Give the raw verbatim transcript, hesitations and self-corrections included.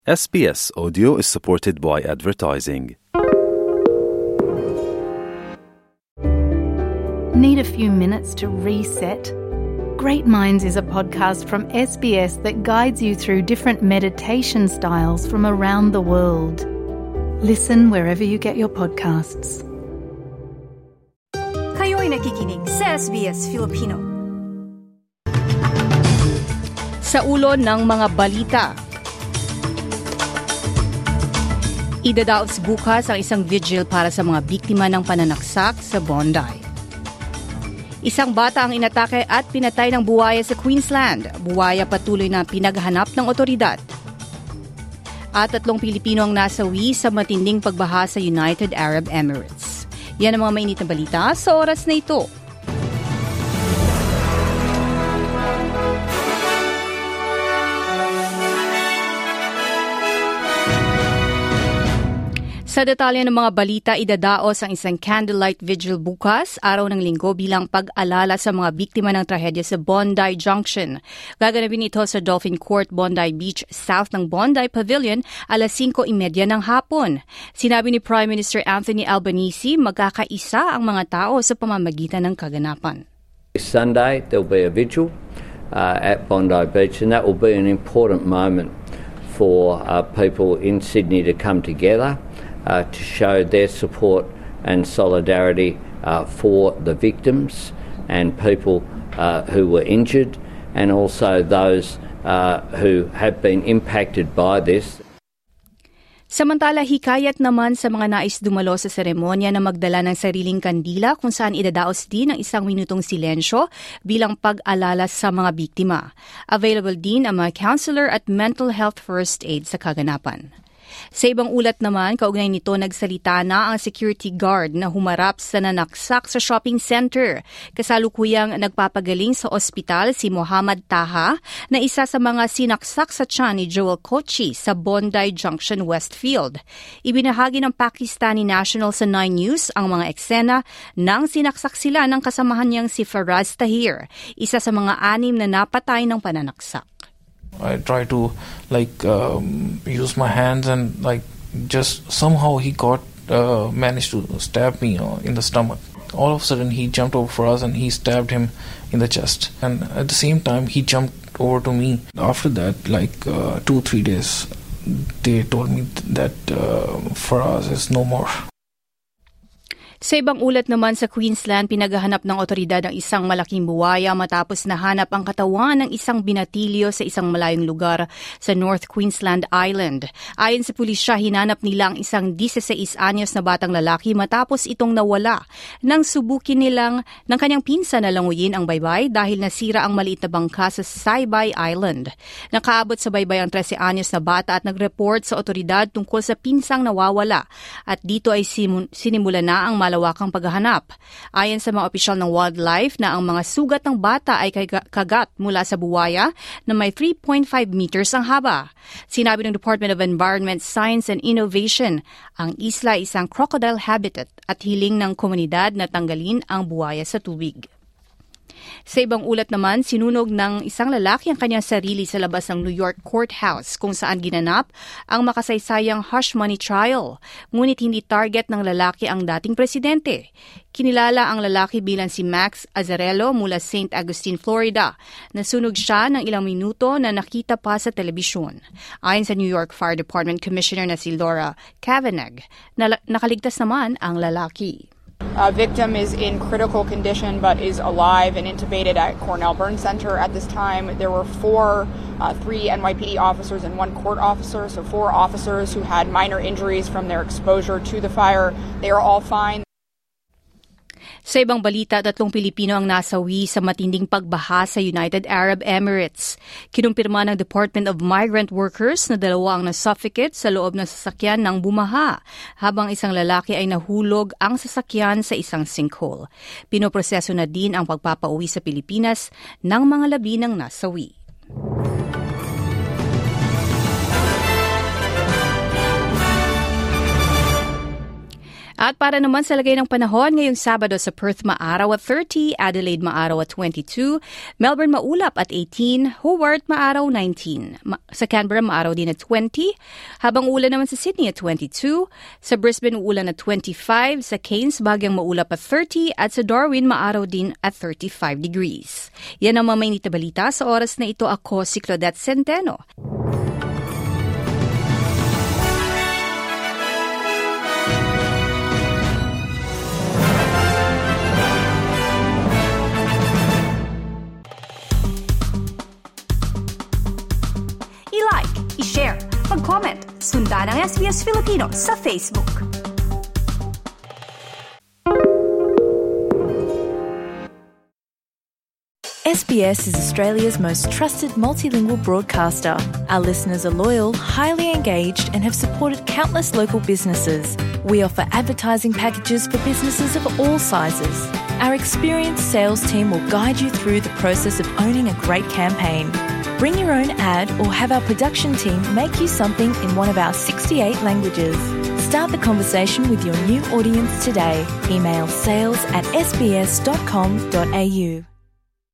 S B S Audio is supported by advertising. Need a few minutes to reset? Great Minds is a podcast from S B S that guides you through different meditation styles from around the world. Listen wherever you get your podcasts. Kayo'y nakikinig sa S B S Filipino. Sa ulo ng mga balita, idadaos bukas ang isang vigil para sa mga biktima ng pananaksak sa Bondi. Isang bata ang inatake at pinatay ng buwaya sa Queensland. Buwaya patuloy na pinaghanap ng otoridad. At tatlong Pilipino ang nasawi sa matinding pagbaha sa United Arab Emirates. Yan ang mga mainit na balita sa oras na ito. Sa detalye ng mga balita, idadaos ang isang candlelight vigil bukas, araw ng linggo bilang pag-alala sa mga biktima ng trahedya sa Bondi Junction. Gaganapin ito sa Dolphin Court, Bondi Beach, south ng Bondi Pavilion, alas singko trenta ng hapon. Sinabi ni Prime Minister Anthony Albanese, magkakaisa ang mga tao sa pamamagitan ng kaganapan. This Sunday, there will be a vigil uh, at Bondi Beach, and that will be an important moment for uh, people in Sydney to come together Uh, to show their support and solidarity uh, for the victims and people uh, who were injured, and also those uh, who have been impacted by this. Samantala, hikayat naman sa mga nais dumalo sa seremonya na magdala ng sariling kandila kung saan idadaos din ang isang minutong silensyo bilang pag-alala sa mga biktima. Available din ang mga counselor at mental health first aid sa kaganapan. Sa ibang ulat naman, kaugnay nito nagsalita na ang security guard na humarap sa nanaksak sa shopping center. Kasalukuyang nagpapagaling sa ospital si Muhammad Taha na isa sa mga sinaksak sa tiyan ni Joel Kochi sa Bondi Junction, Westfield. Ibinahagi ng Pakistani National sa Nine News ang mga eksena nang sinaksak sila ng kasamahan niyang si Faraz Tahir, isa sa mga anim na napatay ng pananaksak. I try to like um, use my hands and like just somehow he got uh, managed to stab me uh, in the stomach. All of a sudden he jumped over for us and he stabbed him in the chest. And at the same time he jumped over to me. After that, like uh, two three days, they told me that uh, Faraz is no more. Sa ibang ulat naman sa Queensland, pinaghahanap ng otoridad ang isang malaking buwaya matapos nahanap ang katawan ng isang binatilyo sa isang malayong lugar sa North Queensland Island. Ayon sa pulisya, hinanap nila ang isang labinseis anyos na batang lalaki matapos itong nawala. Nang subukin nilang ng kanyang pinsan na languyin ang baybay dahil nasira ang maliit na bangka sa Saibay Island. Nakaabot sa baybay ang trese anyos na bata at nag-report sa otoridad tungkol sa pinsang nawawala. At dito ay sinimula na ang malawakang paghahanap. Ayon sa mga opisyal ng wildlife na ang mga sugat ng bata ay kagat mula sa buwaya na may three point five meters ang haba. Sinabi ng Department of Environment, Science and Innovation, ang isla ay isang crocodile habitat at hiling ng komunidad na tanggalin ang buwaya sa tubig. Sa ibang ulat naman, sinunog ng isang lalaki ang kanyang sarili sa labas ng New York courthouse kung saan ginanap ang makasaysayang hush money trial. Ngunit hindi target ng lalaki ang dating presidente. Kinilala ang lalaki bilang si Max Azzarello mula Saint Augustine, Florida. Nasunog siya ng ilang minuto na nakita pa sa telebisyon. Ayon sa New York Fire Department Commissioner na si Laura Kavanagh, nakaligtas naman ang lalaki. Uh, victim is in critical condition but is alive and intubated at Cornell Burn Center at this time. There were four, uh, three N Y P D officers and one court officer, so four officers who had minor injuries from their exposure to the fire. They are all fine. Sa ibang balita, tatlong Pilipino ang nasawi sa matinding pagbaha sa United Arab Emirates. Kinumpirma ng Department of Migrant Workers na dalawa ang nasuffocate sa loob ng sasakyan ng bumaha, habang isang lalaki ay nahulog ang sasakyan sa isang sinkhole. Pinoproseso na din ang pagpapauwi sa Pilipinas ng mga labi ng nasawi. At para naman sa lagay ng panahon, ngayong Sabado sa Perth maaraw at thirty, Adelaide maaraw at twenty-two, Melbourne maulap at eighteen, Hobart maaraw nineteen. Ma- sa Canberra maaraw din at twenty, habang ulan naman sa Sydney at twenty-two, sa Brisbane ulan at twenty-five, sa Cairns bagyang maulap at thirty, at sa Darwin maaraw din at thirty-five degrees. Yan ang mga mainit na balita sa oras na ito. Ako si Claudette Centeno. I-like, i-share, mag-comment, sundan ang S B S Filipino sa Facebook. S B S is Australia's most trusted multilingual broadcaster. Our listeners are loyal, highly engaged, and have supported countless local businesses. We offer advertising packages for businesses of all sizes. Our experienced sales team will guide you through the process of owning a great campaign. Bring your own ad or have our production team make you something in one of our sixty-eight languages. Start the conversation with your new audience today. Email sales at s b s dot com dot a u.